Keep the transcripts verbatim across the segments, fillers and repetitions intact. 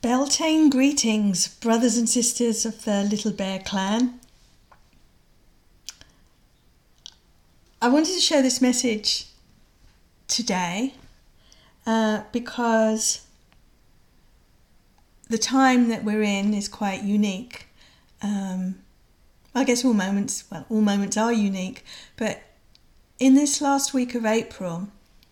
Beltane greetings, brothers and sisters of the Little Bear Clan. I wanted to share this message today uh, because the time that we're in is quite unique. Um, I guess all moments, well, all moments are unique, but in this last week of April,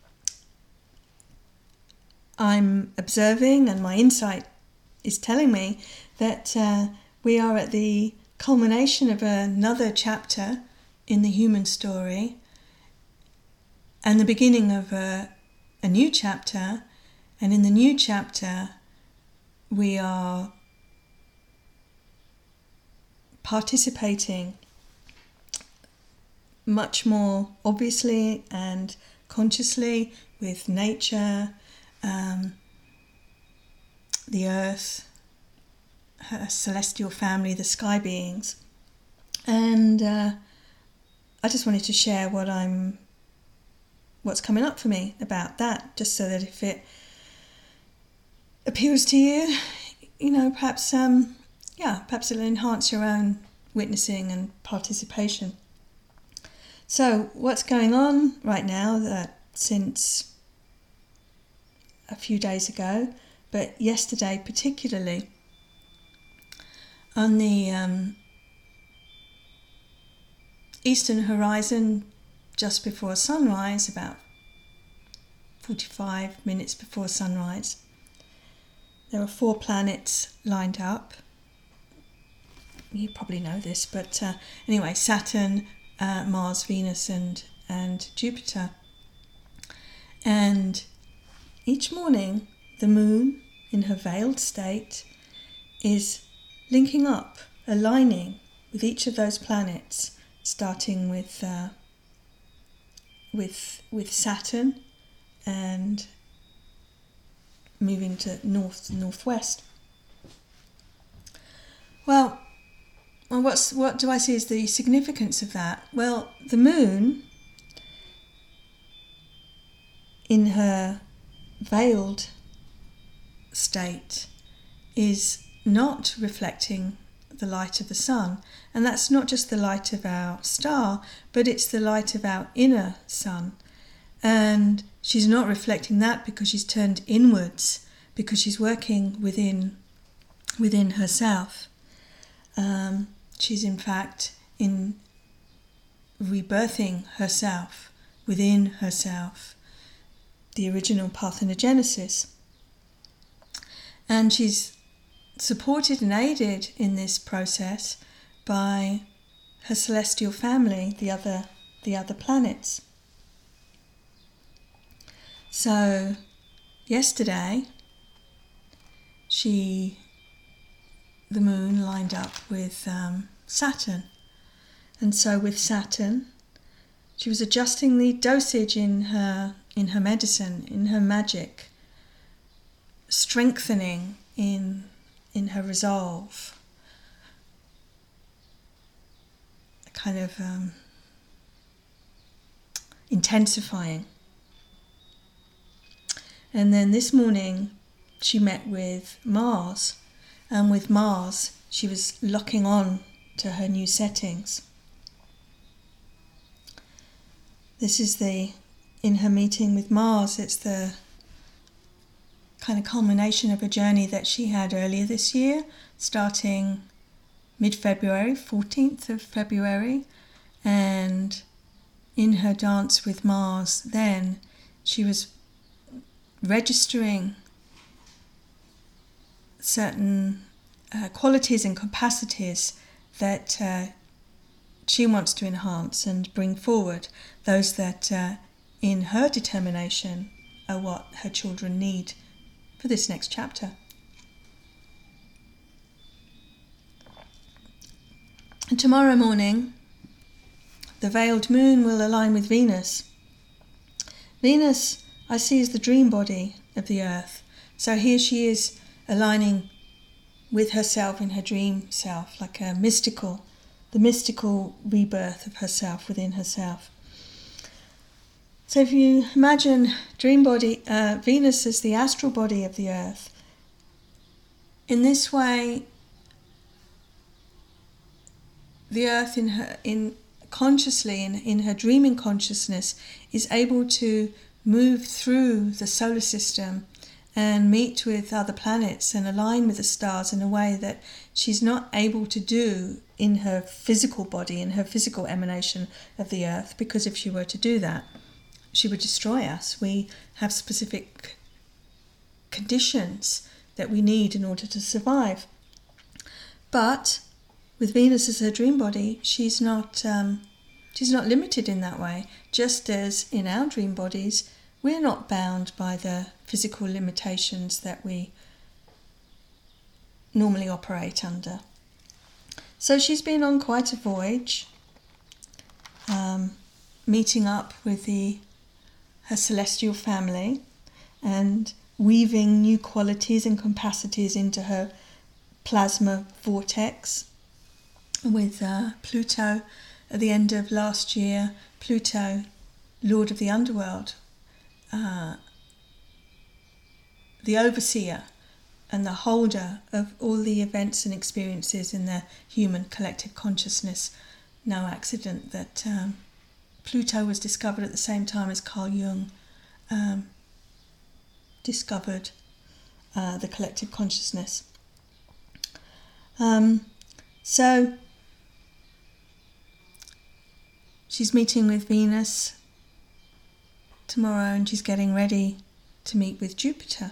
I'm observing, and my insight is telling me that uh, we are at the culmination of another chapter in the human story and the beginning of a, a new chapter. And in the new chapter, we are participating much more obviously and consciously with nature, um, the earth, her celestial family, the sky beings. And uh, I just wanted to share what I'm, what's coming up for me about that, just so that if it appeals to you, you know, perhaps, um, yeah, perhaps it'll enhance your own witnessing and participation. So what's going on right now that since a few days ago, but yesterday particularly, on the um, eastern horizon, just before sunrise, about forty-five minutes before sunrise, there are four planets lined up. You probably know this, but uh, anyway, Saturn, uh, Mars, Venus, and, and Jupiter. And each morning, the moon, in her veiled state, is linking up, aligning with each of those planets, starting with uh, with with Saturn and moving to north northwest. Well, well, what's what do I see as the significance of that? Well, the moon, in her veiled state, is not reflecting the light of the sun, and that's not just the light of our star, but it's the light of our inner sun. And she's not reflecting that because she's turned inwards, because she's working within within herself. Um, she's in fact in rebirthing herself within herself, the original parthenogenesis. And she's supported and aided in this process by her celestial family, the other the other planets. So yesterday, she, the moon, lined up with um, Saturn. And so with Saturn, she was adjusting the dosage in her in her medicine, in her magic, strengthening in in her resolve, kind of um, intensifying. And then this morning she met with Mars, and with Mars she was locking on to her new settings. This is the, in her meeting with Mars, it's the kind of culmination of a journey that she had earlier this year, starting mid-February, fourteenth of February, and in her dance with Mars then, she was registering certain uh, qualities and capacities that uh, she wants to enhance and bring forward, those that uh, in her determination are what her children need for this next chapter. And tomorrow morning, the veiled moon will align with Venus. Venus, I see, as the dream body of the earth. So here she is aligning with herself in her dream self, like a mystical, the mystical rebirth of herself within herself. So if you imagine dream body, uh, Venus as the astral body of the earth, in this way, the earth in her in consciously in, in her dreaming consciousness is able to move through the solar system and meet with other planets and align with the stars in a way that she's not able to do in her physical body, in her physical emanation of the earth, because if she were to do that, she would destroy us. We have specific conditions that we need in order to survive. But with Venus as her dream body, she's not um, she's not limited in that way. Just as in our dream bodies, we're not bound by the physical limitations that we normally operate under. So she's been on quite a voyage, um, meeting up with the her celestial family and weaving new qualities and capacities into her plasma vortex. With uh, Pluto at the end of last year, Pluto, Lord of the Underworld, uh, the overseer and the holder of all the events and experiences in the human collective consciousness. No accident that um, Pluto was discovered at the same time as Carl Jung um, discovered uh, the collective consciousness. Um, so she's meeting with Venus tomorrow, and she's getting ready to meet with Jupiter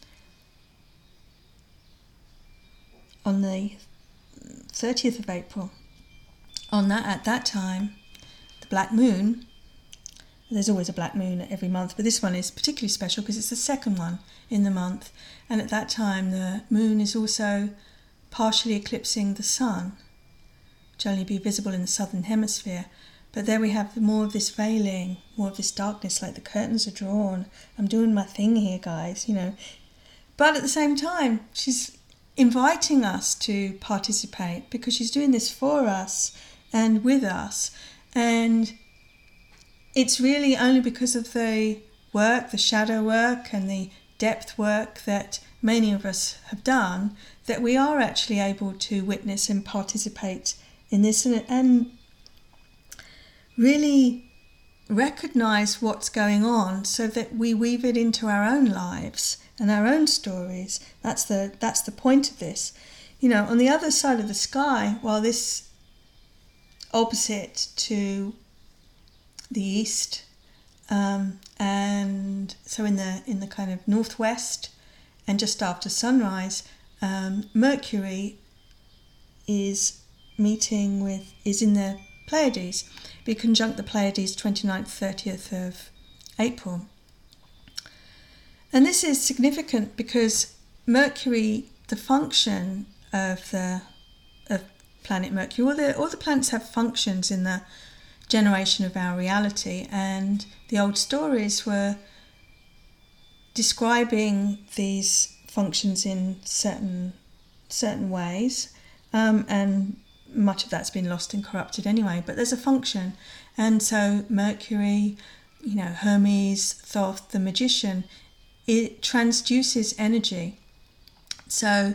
on the thirtieth of April. On that, at that time, the black moon, there's always a black moon every month, but this one is particularly special because it's the second one in the month, and at that time the moon is also partially eclipsing the sun, which will only be visible in the southern hemisphere. But there we have more of this veiling, more of this darkness, like the curtains are drawn. I'm doing my thing here, guys, you know. But at the same time, she's inviting us to participate because she's doing this for us and with us. And it's really only because of the work, the shadow work and the depth work that many of us have done that we are actually able to witness and participate in this and, and really recognize what's going on so that we weave it into our own lives and our own stories. That's the that's the point of this. You know, on the other side of the sky, while this opposite to the east, um, and so in the in the kind of northwest and just after sunrise, um, Mercury is meeting with is in the Pleiades. Be conjunct the Pleiades twenty-ninth, thirtieth of April. And this is significant because Mercury, the function of the of planet Mercury, all the all the planets have functions in the generation of our reality, and the old stories were describing these functions in certain certain ways, um, and much of that's been lost and corrupted anyway, but there's a function. And so Mercury, you know, Hermes, Thoth, the magician, it transduces energy. So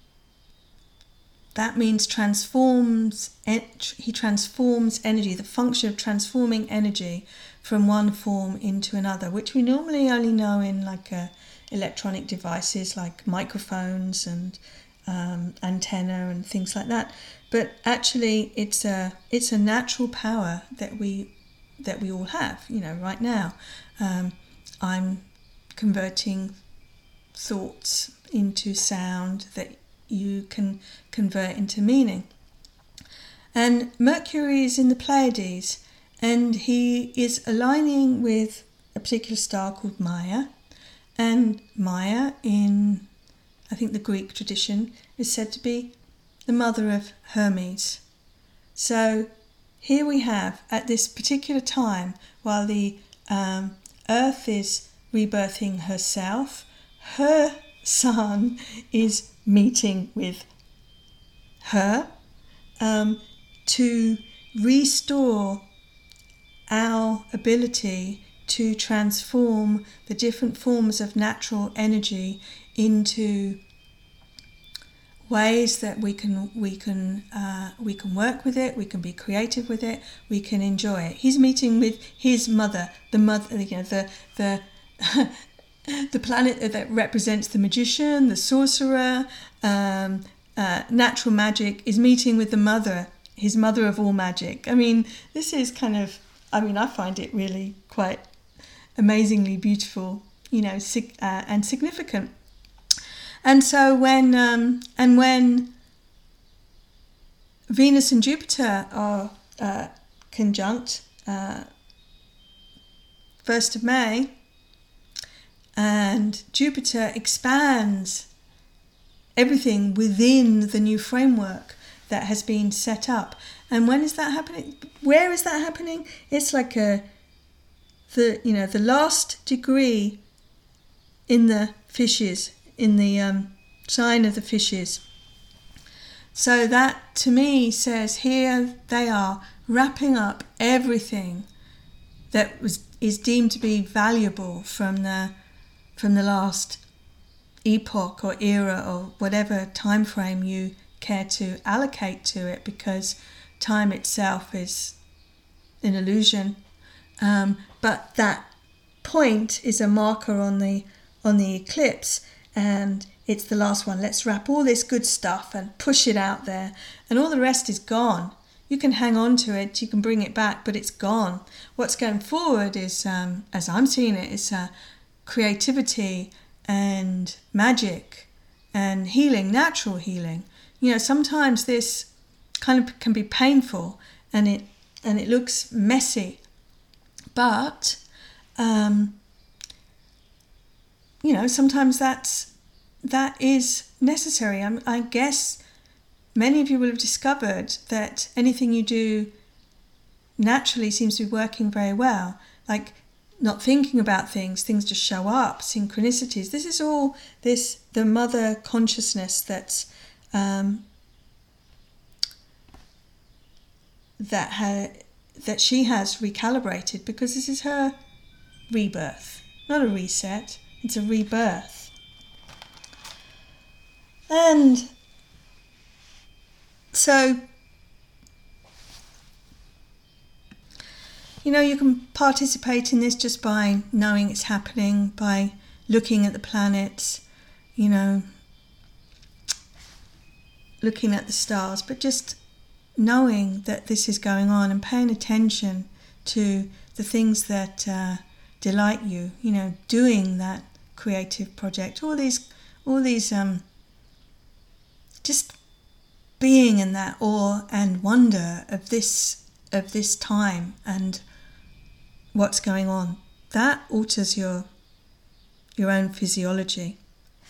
that means transforms, he transforms energy, the function of transforming energy from one form into another, which we normally only know in like uh, electronic devices like microphones and um, antenna and things like that. But actually, it's a it's a natural power that we that we all have. You know, right now, um, I'm converting thoughts into sound that you can convert into meaning. And Mercury is in the Pleiades, and he is aligning with a particular star called Maya. And Maya, in I think the Greek tradition, is said to be the mother of Hermes. So here we have, at this particular time, while the um, Earth is rebirthing herself, her son is meeting with her um, to restore our ability to transform the different forms of natural energy into ways that we can we can uh, we can work with it, we can be creative with it, we can enjoy it. He's meeting with his mother, the mother, you know, the the the planet that represents the magician, the sorcerer, um, uh, natural magic, is meeting with the mother, his mother of all magic. I mean, this is kind of, I mean, I find it really quite amazingly beautiful, you know, sig- uh, and significant. And so when um, and when Venus and Jupiter are uh, conjunct, uh, first of May, and Jupiter expands everything within the new framework that has been set up. And when is that happening? Where is that happening? It's like a the you know the last degree in the fishes, in the um, sign of the fishes. So that to me says here they are wrapping up everything that was is deemed to be valuable from the from the last epoch or era or whatever time frame you care to allocate to it, because time itself is an illusion. Um, but that point is a marker on the on the eclipse, and it's the last one. Let's wrap all this good stuff and push it out there, and all the rest is gone. You can hang on to it, you can bring it back, but it's gone. What's going forward is, um, as I'm seeing it, is uh, creativity and magic and healing, natural healing. You know, sometimes this kind of can be painful and it and it looks messy, but um, you know, sometimes that's that is necessary. I, I guess many of you will have discovered that anything you do naturally seems to be working very well. Like not thinking about things, things just show up, synchronicities. This is all this the mother consciousness that's um, that ha- that she has recalibrated, because this is her rebirth, not a reset. It's a rebirth. And so, you know, you can participate in this just by knowing it's happening, by looking at the planets, you know, looking at the stars, but just knowing that this is going on and paying attention to the things that uh, delight you, you know, doing that creative project, all these, all these, um, just being in that awe and wonder of this, of this time and what's going on. That alters your, your own physiology.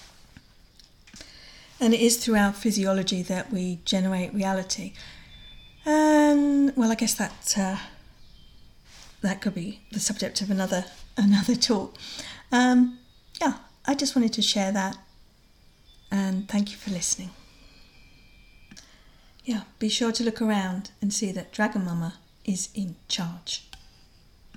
And it is through our physiology that we generate reality. And well, I guess that uh, that could be the subject of another another talk. Um, yeah, I just wanted to share that, and thank you for listening. Yeah, be sure to look around and see that Dragon Mama is in charge.